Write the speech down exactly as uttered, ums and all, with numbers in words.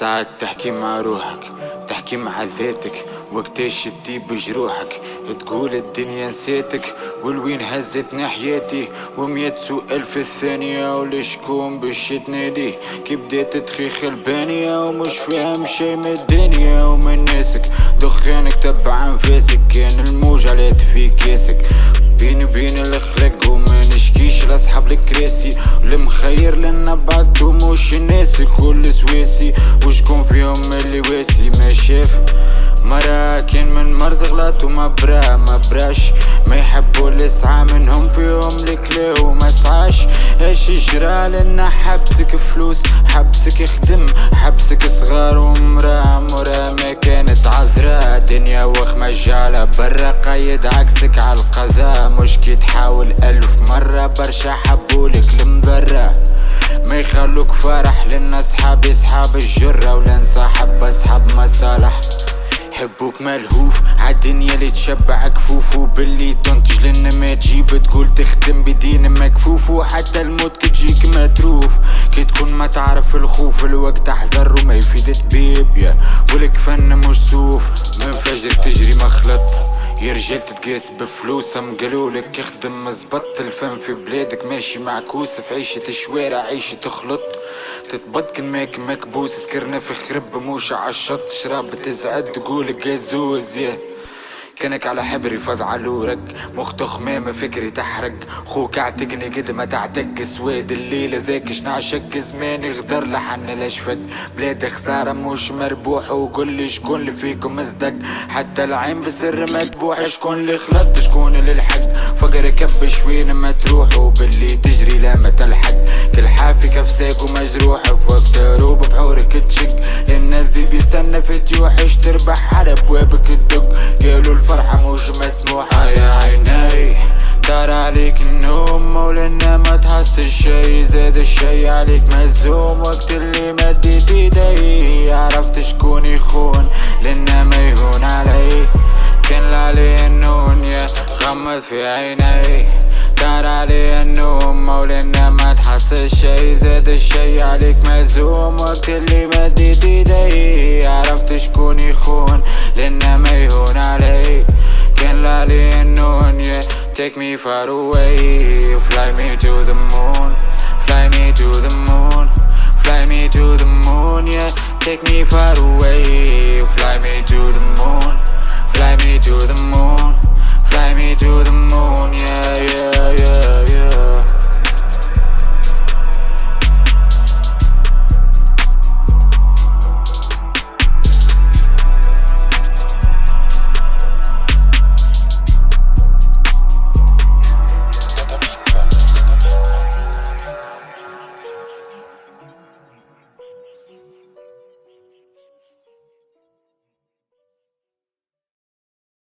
ساعات تحكي مع روحك، تحكي مع ذاتك، وقتاش تطيب جروحك، تقول الدنيا نسيتك والوين هزتني حياتي، ومية سؤال في الثانية ولشكون باش تناديه، كي بديت تخيخ البانية ومش فاهم شي من الدنيا ومن ناسك، دخانك تبع انفاسك، كان الموج على في كاسك، بيني وبين الاخلاق وما نشكيش لاصحاب الكراسي، والمخير لنا بعدو مش الناس الكل سواسي، وشكون فيهم اللي واسي ما شاف مرا كان من مرض غلط وما برا ما براش، ما يحبوا الاسعى منهم فيهم الكلا وما سعاش، ايش جرى لنا حبسك فلوس حبسك يخدم حبسك صغار ومرا مرا ما كانت عذرا، دنيا وخ مجالة برا قايد عكسك على القضاء، مش كي تحاول الف مرة برشا حبولك المذرة، ما يخلوك فرح لنا صحاب صحاب الجرة ولا نصاحب اصحاب مصالح، حبوك ملهوف عالدنيا اللي تشبع كفوف، وباللي تنتج لنا ما تجيب تقول تخدم بدين مكفوف، وحتى الموت كتجيك متروف كي تكون ما تعرف الخوف، الوقت احذر وما يفيد تبيب ولك فن مش صوف، من فجر تجري مخلط يا رجال تتقاس بفلوسهم، قالولك اخدم مزبط الفن في بلادك ماشي معكوس، في عيشة الشوارع عيشة تخلط تتبط كلماك مكبوس، سكرنا في خرب موش عالشط شراب تزعد تقولك جازوز يا كانك على حبري فض علورك، مخت خمامة فكري تحرق، خوك اعتقني قد ما تعتق سواد الليلة ذاك شنعشق زماني غدر لحن الاشفق، بلاد خسارة مش مربوح، وقول لي شكون اللي فيكم مصدق، حتى العين بسر مكبوح، شكون اللي خلط شكون اللي الحق، فقر كبش وين ما تروح وباللي تجري لا ما تلحق، كل حافي كفساك ومجروح في وقت روب بحورك تشق، لان الذيب يستنى في تيوحش تربح على بوابك تدق، قالوا الفرحة مش مسموحة يا عيني، دار عليك النوم مولانا ما تحس الشي، زاد الشي عليك مزوم، وقت اللي مديت ايدي عرفت شكون يخون لنا ما يهون علي، كان عليه النون يا غمض في عيني، دار عليه النوم مولانا ما تحس الشي، زاد الشي عليك مزوم، وقت اللي مديت ايدي عرفت شكون يخون لنا ما يهون علي، كان لالي النون yeah. Take me far away, fly me to the moon, fly me to the moon, fly me to the moon yeah. Take me far away, fly me to the moon, fly me to the moon, fly me to the moon yeah.